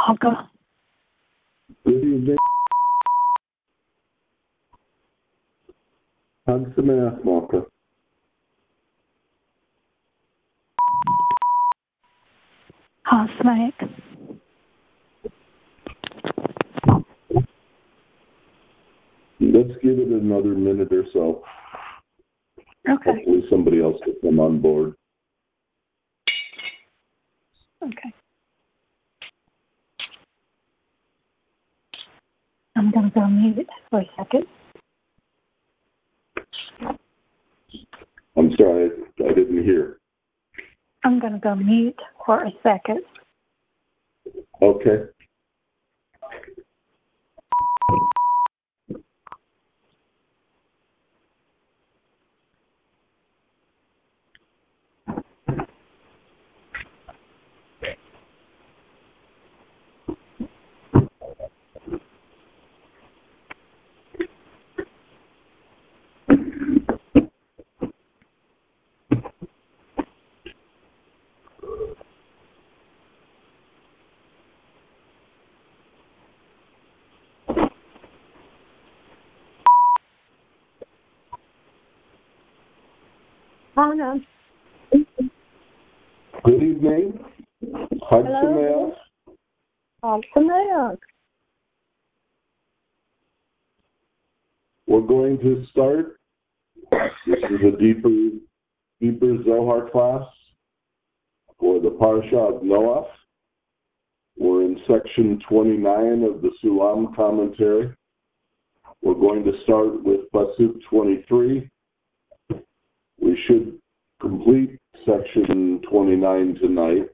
Malka. Good evening. Hag Sameach, Malka. Hasmaik. Let's give it another minute or so. Okay. Hopefully somebody else will come on board. Okay. I'm going to go mute for a second. I'm sorry, I didn't hear. I'm going to go mute for a second. Okay. Hannah. Good evening. Hag Sameach. Hasmaik. We're going to start. This is a deeper Zohar class for the Parsha of Noach. We're in section 29 of the Sulam commentary. We're going to start with Pasuk 23. We should complete section 29 tonight.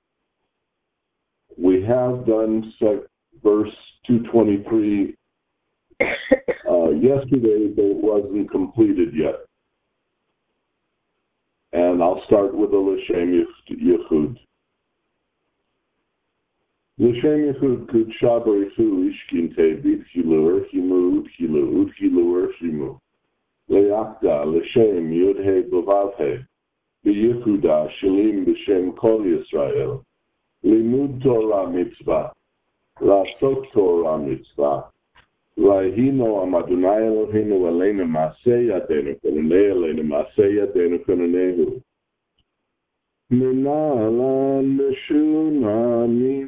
We have done verse 223 yesterday, but it wasn't completed yet. And I'll start with the L'Shem Yechud. L'Shem Yechud Kud Shabarichu Ishkinte Bit Hilur Himud Hilud Hilur Himu Leakda L'Shem Yudhe Bavavhe B'Yehuda Shalim B'Shem Kol Yisrael Limud Torah Mitzvah Lasot Torah Mitzvah Vayhino Amadunai Eloheinu Elena Masei Yadenu Kononei Elena Masei Yadenu Kononehu Minalan Meshunamim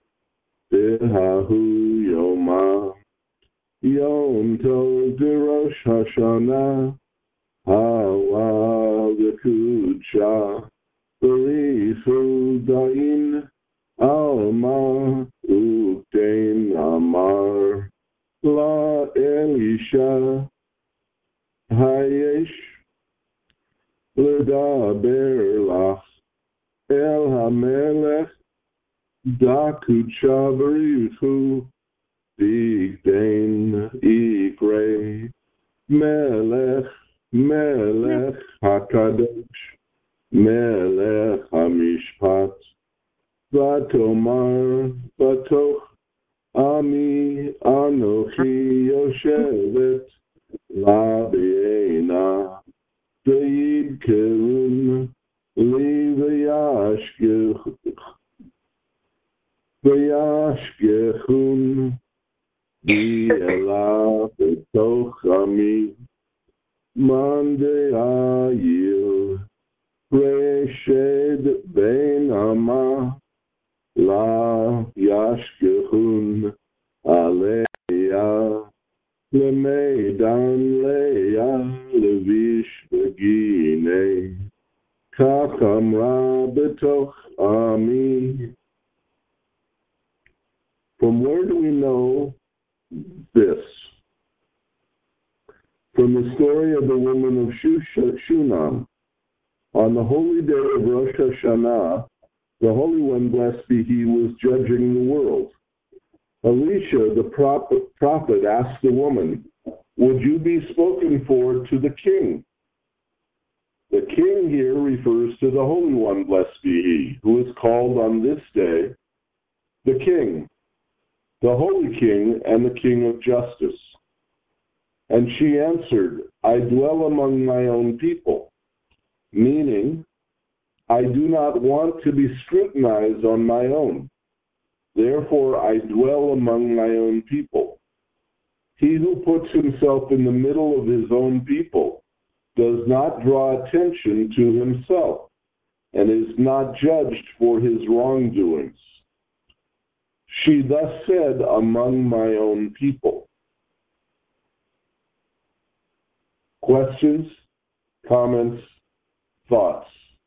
Behahu Yoma Yom Tov Rosh Hashanah Hawa V'Kudsha B'Rifu Dain Alma Uktein Amar La Elisha Hayesh L'daber Lach El HaMelech Dakudsha B'Rifu Bigdain Ikre Melech Melech HaKadosh Melech HaMishpat Vatomar Vatoch Ami Anochi Yoshevet La B'Eina V'Yid Kerun Li V'Yashgechun Bi'ela B'Toch Ami Mande Ayil Reshed Ben Ama La Yashgechun Aleya Lemeidan Leya Levish Begine Kachamra B'Toch Ami. From where do we know this? From the story of the woman of Shunam. On the holy day of Rosh Hashanah, the Holy One, blessed be He, was judging the world. Elisha, the prophet, asked the woman, "Would you be spoken for to the king?" The king here refers to the Holy One, blessed be He, who is called on this day the King, the Holy King and the King of justice. And she answered, "I dwell among my own people," meaning, I do not want to be scrutinized on my own. Therefore I dwell among my own people. He who puts himself in the middle of his own people does not draw attention to himself and is not judged for his wrongdoings. She thus said, among my own people. Questions, comments, thoughts?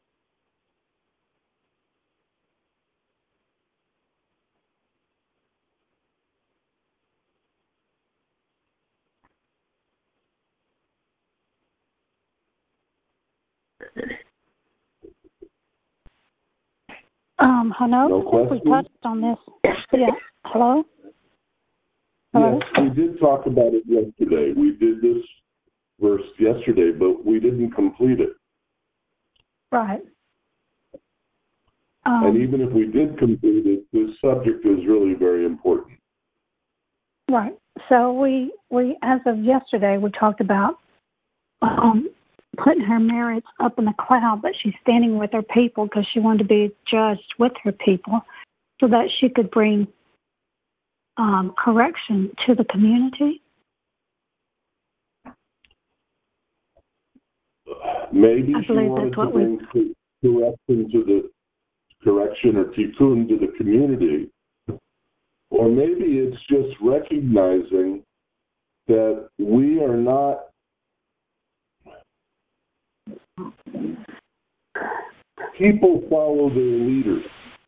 Hello? No I think we questions? touched on this. Yeah. Hello? Hello? Yes, we did talk about it yesterday. We did this verse yesterday, but we didn't complete it. Right. And even if we did complete it, this subject is really very important. Right. So we as of yesterday, we talked about putting her merits up in the cloud, but she's standing with her people because she wanted to be judged with her people so that she could bring correction to the community. Maybe I she believe wanted that's to what bring correction or tikkun to the community, or maybe it's just recognizing that we are not people follow their leaders.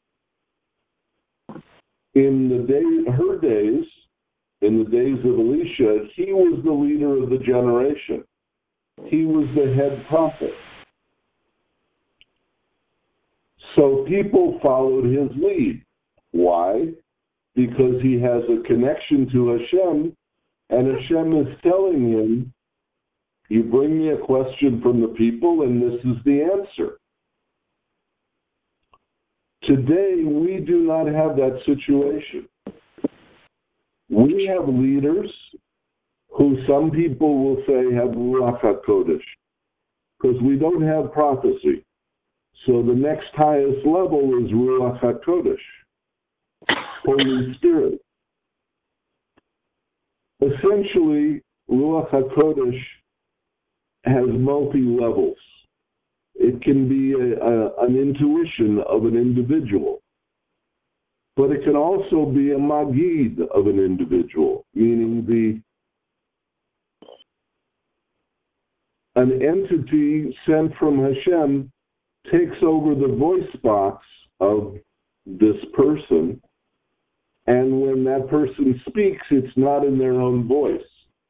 In her days, in the days of Elisha, he was the leader of the generation. He was the head prophet. So people followed his lead. Why? Because he has a connection to Hashem, and Hashem is telling him, you bring me a question from the people, and this is the answer. Today, we do not have that situation. We have leaders who some people will say have Ruach HaKodesh, because we don't have prophecy. So the next highest level is Ruach HaKodesh, Holy Spirit. Essentially, Ruach HaKodesh has multi-levels. It can be an intuition of an individual, but it can also be a magid of an individual, meaning an entity sent from Hashem takes over the voice box of this person, and when that person speaks, it's not in their own voice.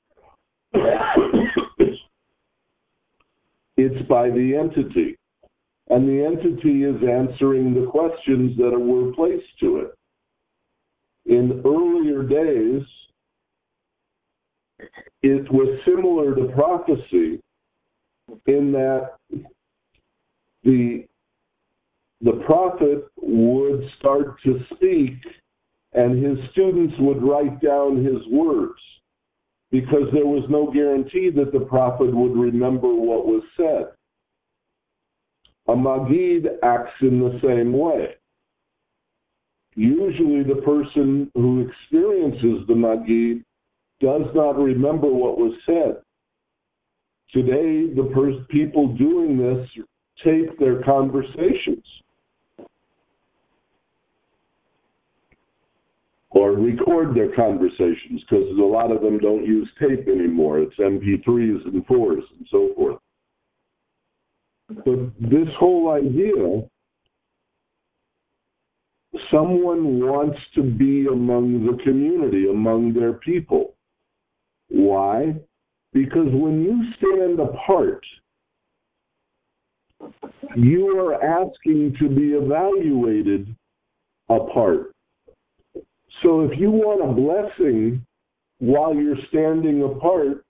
It's by the entity. And the entity is answering the questions that were placed to it. In earlier days, it was similar to prophecy in that the prophet would start to speak and his students would write down his words, because there was no guarantee that the prophet would remember what was said. A magid acts in the same way. Usually the person who experiences the magid does not remember what was said. Today, the people doing this tape their conversations or record their conversations, because a lot of them don't use tape anymore. It's MP3s and 4s and so forth. But this whole idea, someone wants to be among the community, among their people. Why? Because when you stand apart, you are asking to be evaluated apart. So if you want a blessing while you're standing apart,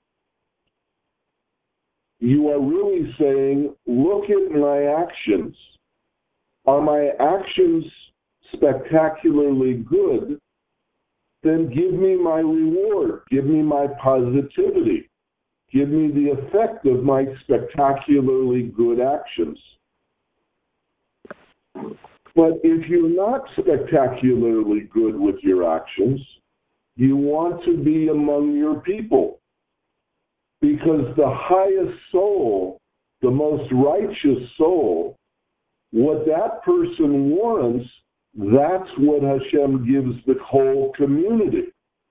you are really saying, look at my actions. Are my actions spectacularly good? Then give me my reward. Give me my positivity. Give me the effect of my spectacularly good actions. But if you're not spectacularly good with your actions, you want to be among your people. Because the highest soul, the most righteous soul, what that person warrants, that's what Hashem gives the whole community.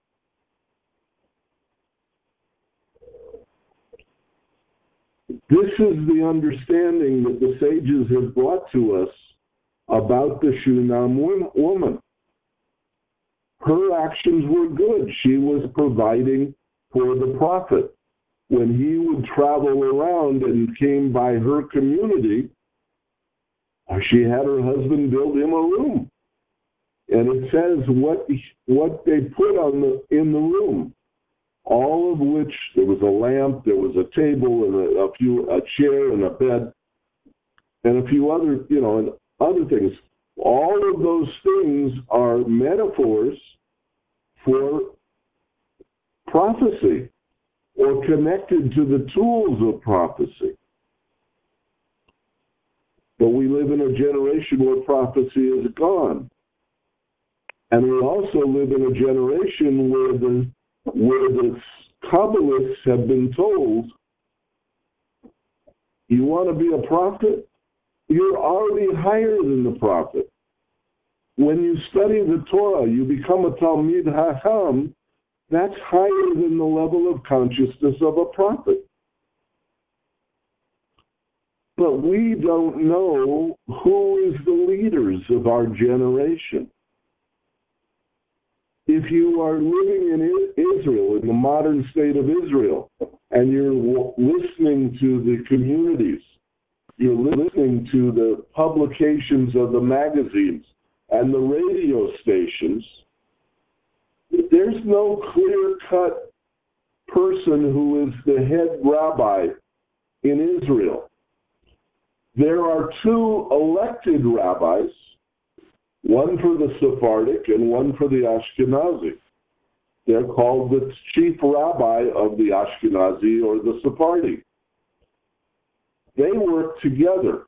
This is the understanding that the sages have brought to us about the Shunam woman. Her actions were good. She was providing for the prophet. When he would travel around and came by her community, she had her husband build him a room. And it says what they put in the room, all of which, there was a lamp, there was a table, and a chair and a bed, and a few other, and other things. All of those things are metaphors for prophecy, or connected to the tools of prophecy. But we live in a generation where prophecy is gone. And we also live in a generation where the Kabbalists have been told, you want to be a prophet? You're already higher than the prophet. When you study the Torah, you become a Talmid Hacham. That's higher than the level of consciousness of a prophet. But we don't know who is the leaders of our generation. If you are living in Israel, in the modern state of Israel, and you're listening to the communities, you're listening to the publications of the magazines and the radio stations, there's no clear-cut person who is the head rabbi in Israel. There are two elected rabbis, one for the Sephardic and one for the Ashkenazi. They're called the chief rabbi of the Ashkenazi or the Sephardi. They work together.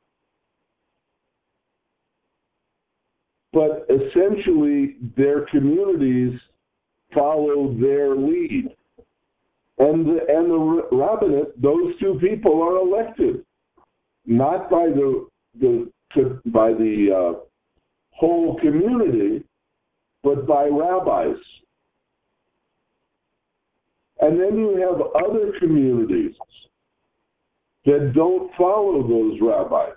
But essentially, their communities follow their lead. And the rabbinate, those two people are elected, not by the whole community, but by rabbis. And then you have other communities that don't follow those rabbis.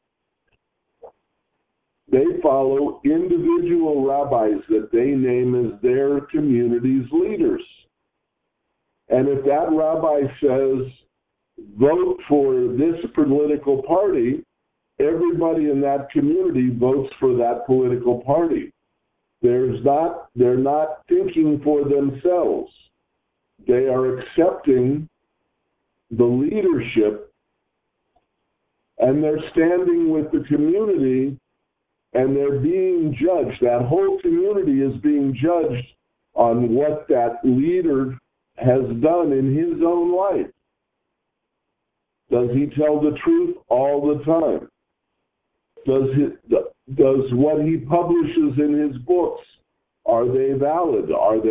They follow individual rabbis that they name as their community's leaders. And if that rabbi says, vote for this political party, everybody in that community votes for that political party. They're not thinking for themselves. They are accepting the leadership, and they're standing with the community, and they're being judged. That whole community is being judged on what that leader has done in his own life. Does he tell the truth all the time? Does what he publishes in his books, are they valid?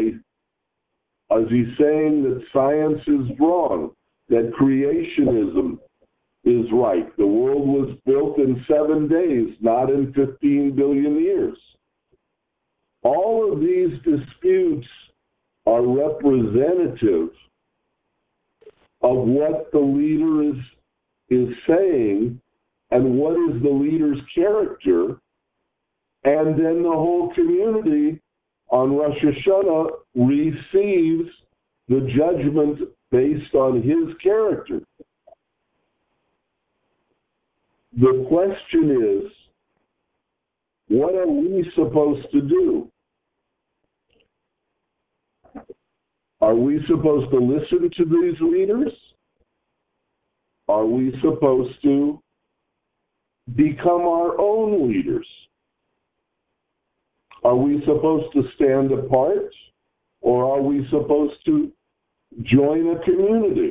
Is he saying that science is wrong, that creationism is right? The world was built in 7 days, not in 15 billion years. All of these disputes are representative of what the leader is saying and what is the leader's character, and then the whole community on Rosh Hashanah receives the judgment based on his character. The question is, what are we supposed to do? Are we supposed to listen to these leaders? Are we supposed to become our own leaders? Are we supposed to stand apart, or are we supposed to join a community?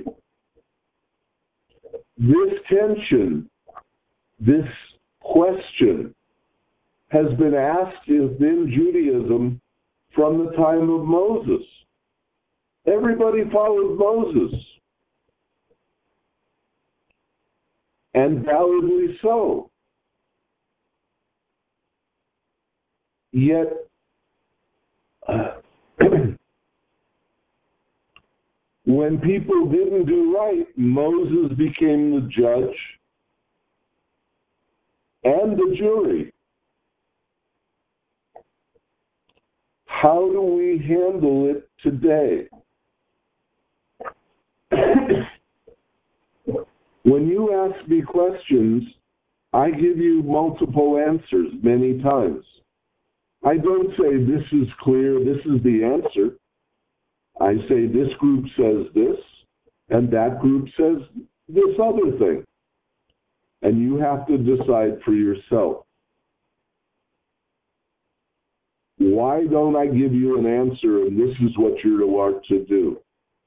This tension, this question, has been asked within Judaism from the time of Moses. Everybody followed Moses, and validly so. Yet, when people didn't do right, Moses became the judge and the jury. How do we handle it today? When you ask me questions, I give you multiple answers many times. I don't say this is clear, this is the answer. I say this group says this, and that group says this other thing. And you have to decide for yourself. Why don't I give you an answer and this is what you're to do?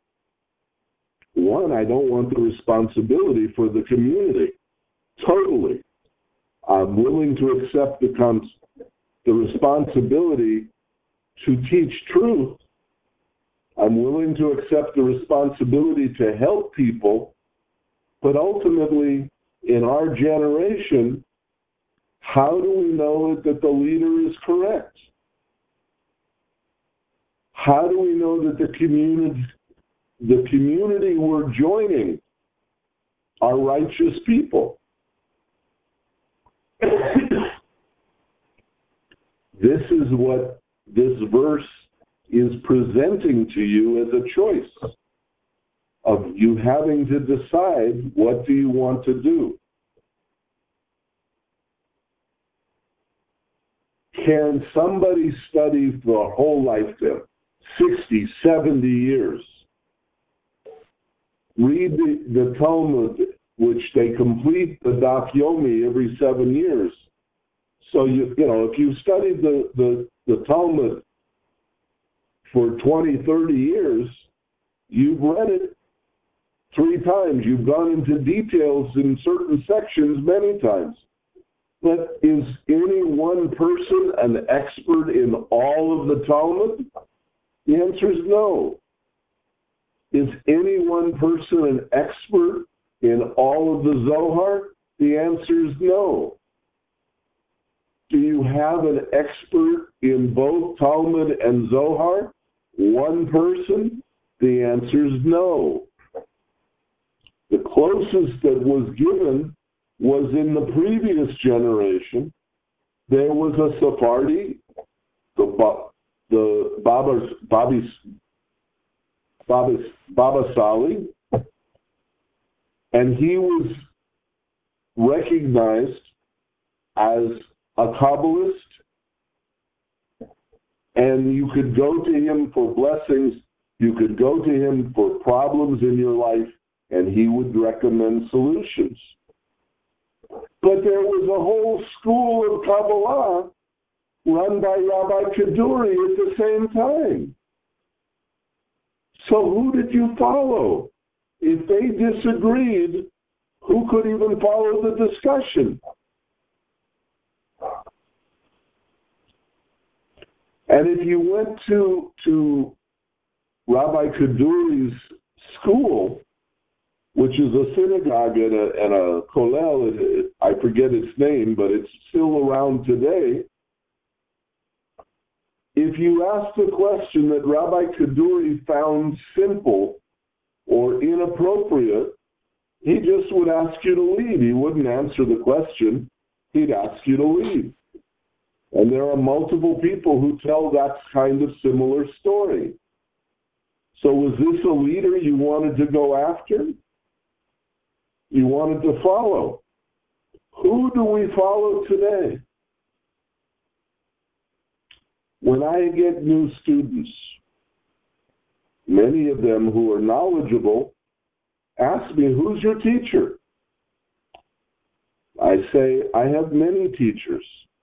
One, I don't want the responsibility for the community. Totally. I'm willing to accept the responsibility to teach truth. I'm willing to accept the responsibility to help people. But ultimately, in our generation, how do we know that the leader is correct? How do we know that the community we're joining are righteous people? This is what this verse is presenting to you as a choice of you having to decide what do you want to do. Can somebody study for a whole lifetime, 60, 70 years, read the Talmud, which they complete the Daf Yomi every 7 years? So, you know, if you studied the Talmud for 20, 30 years, you've read it 3 times. You've gone into details in certain sections many times. But is any one person an expert in all of the Talmud? The answer is no. Is any one person an expert in all of the Zohar? The answer is no. Do you have an expert in both Talmud and Zohar? One person? The answer is no. The closest that was given was in the previous generation. There was a Sephardi, the Baba Sali, and he was recognized as a Kabbalist, and you could go to him for blessings, you could go to him for problems in your life, and he would recommend solutions. But there was a whole school of Kabbalah run by Rabbi Kaduri at the same time. So who did you follow? If they disagreed, who could even follow the discussion? And if you went to Rabbi Kaduri's school, which is a synagogue and a kollel, I forget its name, but it's still around today. If you asked a question that Rabbi Kaduri found simple or inappropriate, he just would ask you to leave. He wouldn't answer the question. He'd ask you to leave. And there are multiple people who tell that kind of similar story. So was this a leader you wanted to go after? You wanted to follow? Who do we follow today? When I get new students, many of them who are knowledgeable ask me, who's your teacher? I say, I have many teachers.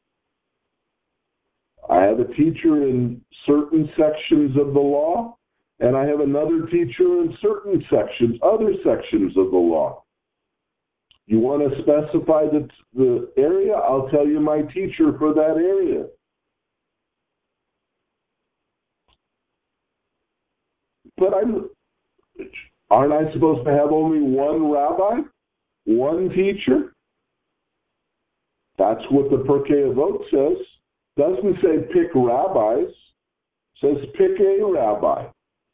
I have a teacher in certain sections of the law, and I have another teacher in certain sections, other sections of the law. You want to specify the area? I'll tell you my teacher for that area. But aren't I supposed to have only one rabbi? One teacher? That's what the Pirkei Avot says. Doesn't say pick rabbis. It says pick a rabbi.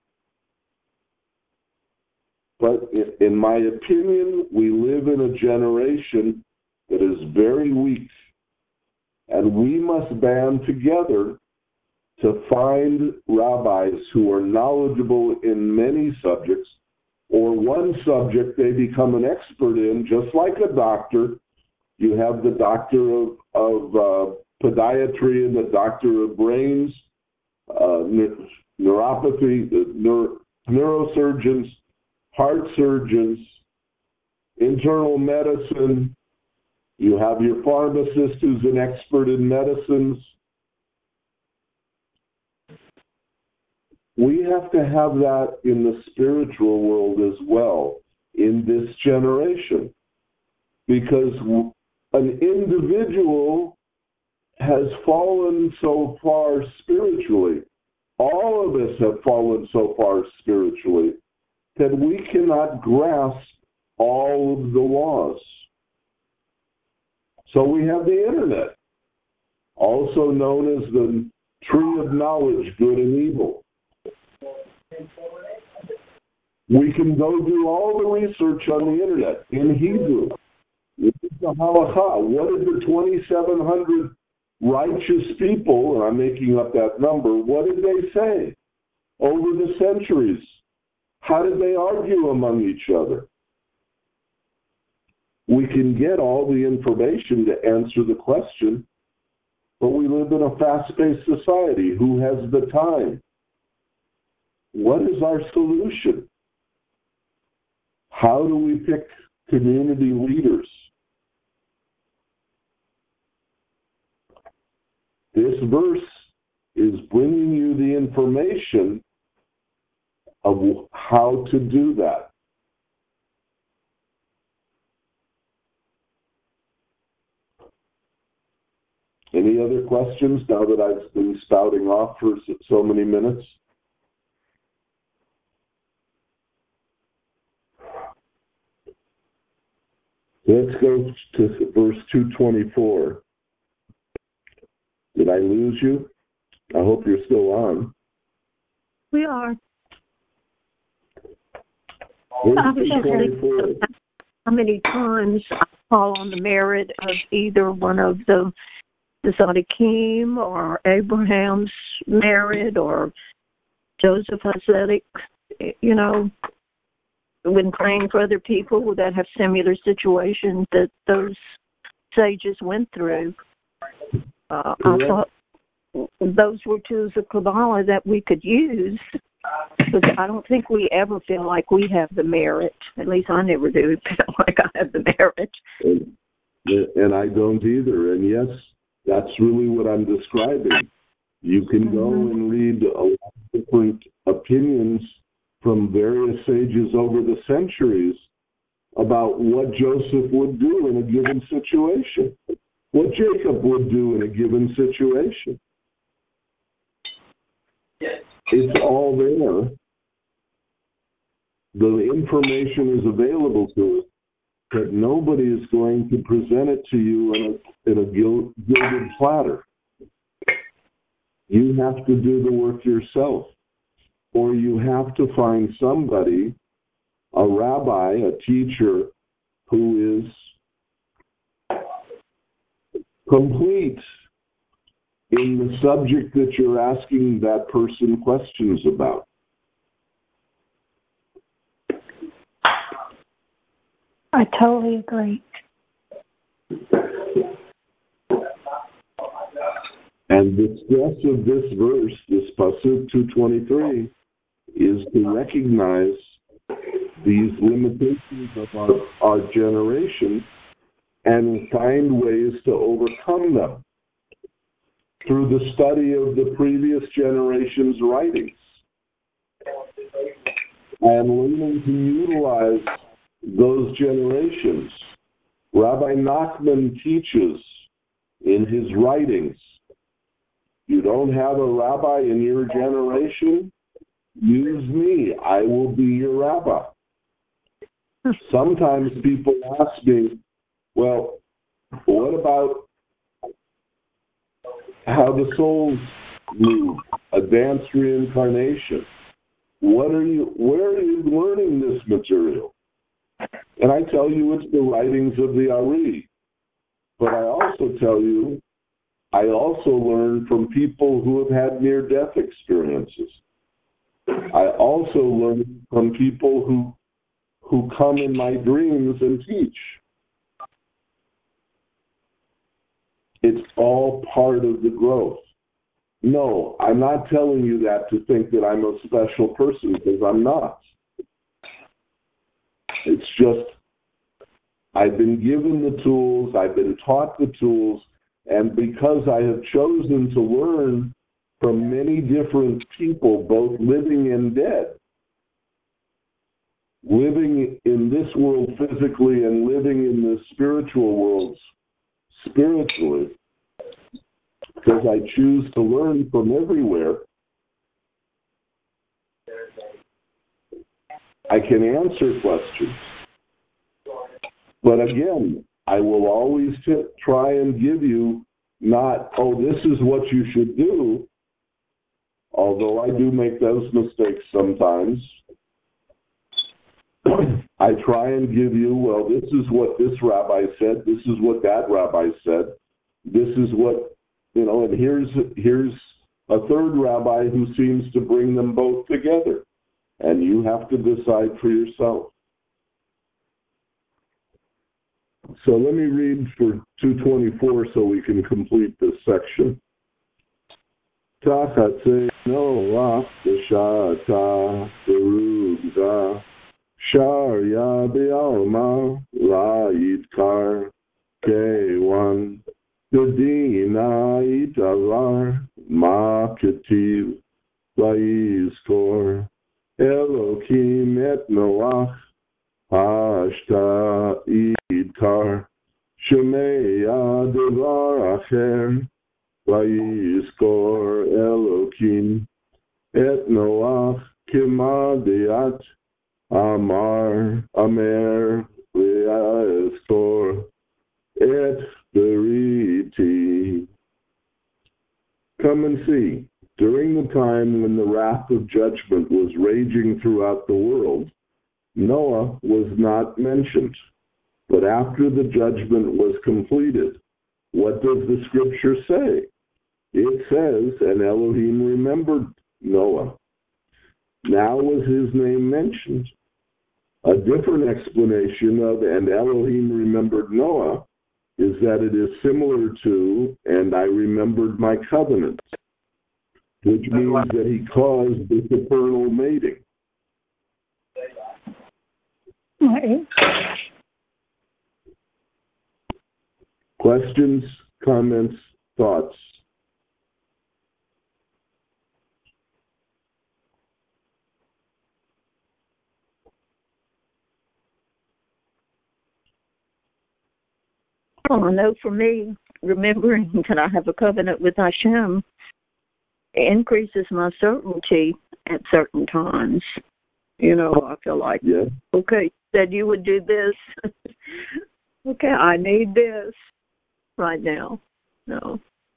But in my opinion, we live in a generation that is very weak. And we must band together to find rabbis who are knowledgeable in many subjects, or one subject they become an expert in, just like a doctor. You have the doctor of podiatry and the doctor of brains, neuropathy, neurosurgeons, heart surgeons, internal medicine. You have your pharmacist who's an expert in medicines. We have to have that in the spiritual world as well in this generation, because an individual has fallen so far spiritually. All of us have fallen so far spiritually that we cannot grasp all of the laws. So we have the internet, also known as the tree of knowledge, good and evil. We can go do all the research on the internet in Hebrew. What is the halakha? What did the 2,700 righteous people, and I'm making up that number, what did they say over the centuries? How did they argue among each other? We can get all the information to answer the question, but we live in a fast-paced society. Who has the time? What is our solution? How do we pick community leaders? This verse is bringing you the information of how to do that. Any other questions now that I've been spouting off for so many minutes? Let's go to verse 224. Did I lose you? I hope you're still on. We are. Verse 224. How many times I call on the merit of either one of the Tzaddikim or Abraham's merit or Joseph Hatzedek, when praying for other people that have similar situations that those sages went through. I thought those were tools of Kabbalah that we could use, but I don't think we ever feel like we have the merit. At least I never do feel like I have the merit. And I don't either. And yes, that's really what I'm describing. You can go and read a lot of different opinions from various sages over the centuries about what Joseph would do in a given situation, what Jacob would do in a given situation. It's all there. The information is available to us, but nobody is going to present it to you in a gilded platter. You have to do the work yourself, or you have to find somebody, a rabbi, a teacher, who is complete in the subject that you're asking that person questions about. I totally agree. And the stress of this verse, this Pasuk 223, is to recognize these limitations of our generation and find ways to overcome them through the study of the previous generation's writings and learning to utilize those generations Rabbi Nachman teaches in his writings, you don't have a rabbi in your generation? Use me. I will be your rabbi. Sometimes people ask me, well, what about how the souls move, advanced reincarnation? Where are you learning this material? And I tell you it's the writings of the Ari. But I also tell you, I also learn from people who have had near-death experiences. I also learn from people who come in my dreams and teach. It's all part of the growth. No, I'm not telling you that to think that I'm a special person, because I'm not. It's just I've been given the tools, I've been taught the tools, and because I have chosen to learn from many different people, both living and dead, living in this world physically and living in the spiritual worlds spiritually, because I choose to learn from everywhere, I can answer questions. But again, I will always try and give you not, oh, this is what you should do, although I do make those mistakes sometimes. I try and give you, well, this is what this rabbi said, this is what that rabbi said, this is what, and here's a third rabbi who seems to bring them both together. And you have to decide for yourself. So let me read for 224 so we can complete this section. Tachatze Noach b'sha'ata berugza sharya b'alma la'yitkar kewan Yodina itavar ma ketiv la'yizkor Elokim et Noach hashta idkar Shemeya devar acher vayizkor Elokim et Noach kemadiat amar amer vayizkor et beriti. Come and see. During the time when the wrath of judgment was raging throughout the world, Noah was not mentioned. But after the judgment was completed, what does the scripture say? It says, and Elohim remembered Noah. Now was his name mentioned. A different explanation of, and Elohim remembered Noah, is that it is similar to, and I remembered my covenant, which means that he caused this eternal mating. Right. Questions, comments, thoughts? Well, I know for me, remembering that I have a covenant with Hashem increases my certainty at certain times. I feel like, okay, you said you would do this. Okay, I need this right now. No.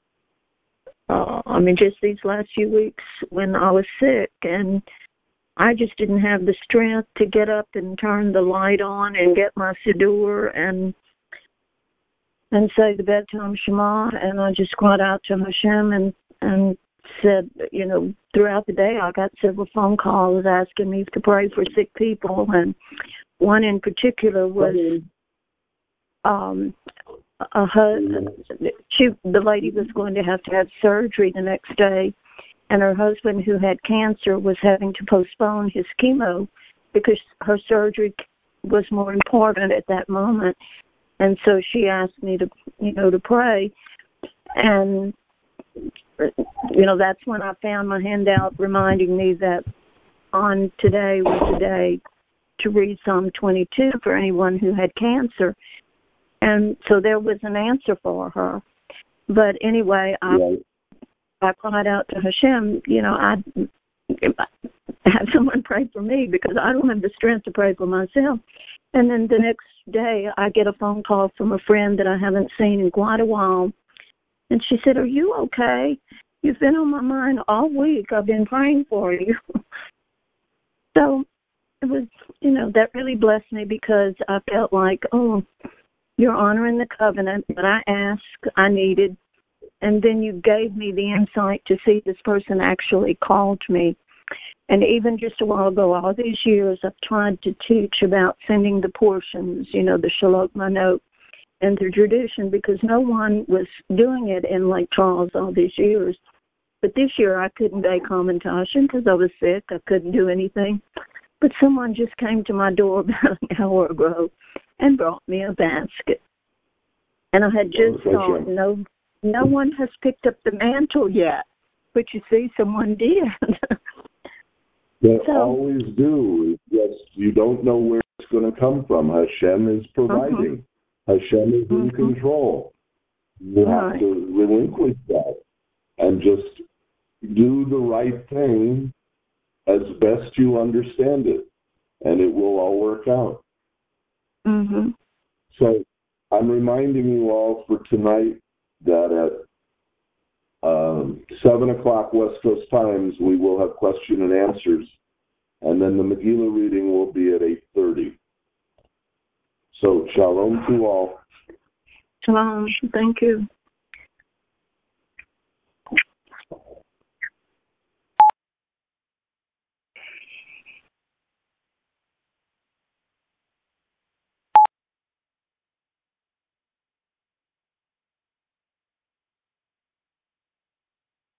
Just these last few weeks when I was sick and I just didn't have the strength to get up and turn the light on and get my siddur and say the bedtime Shema, and I just cried out to Hashem and said, throughout the day I got several phone calls asking me to pray for sick people, and one in particular was the lady was going to have surgery the next day, and her husband, who had cancer, was having to postpone his chemo because her surgery was more important at that moment. And so she asked me to pray. And, that's when I found my handout reminding me that on today was the day to read Psalm 22 for anyone who had cancer. And so there was an answer for her. But anyway, I cried out to Hashem, I have someone pray for me because I don't have the strength to pray for myself. And then the next day, I get a phone call from a friend that I haven't seen in quite a while. And she said, "Are you okay? You've been on my mind all week. I've been praying for you." So it was, that really blessed me because I felt like, oh, you're honoring the covenant that I asked, I needed. And then you gave me the insight to see this person actually called me. And even just a while ago, all these years, I've tried to teach about sending the portions, the Shalok Manot and the tradition, because no one was doing it in Lake Charles all these years. But this year, I couldn't make commentation because I was sick. I couldn't do anything. But someone just came to my door about an hour ago and brought me a basket. And I had just thought, no one has picked up the mantle yet. But you see, someone did. They always do. Yes, you don't know where it's going to come from. Hashem is providing. Hashem is in control. You have to relinquish that and just do the right thing as best you understand it, and it will all work out. Mm-hmm. So I'm reminding you all for tonight that at 7 o'clock West Coast times, we will have question and answers, and then the Megillah reading will be at 8:30. So shalom to all. Shalom. Thank you.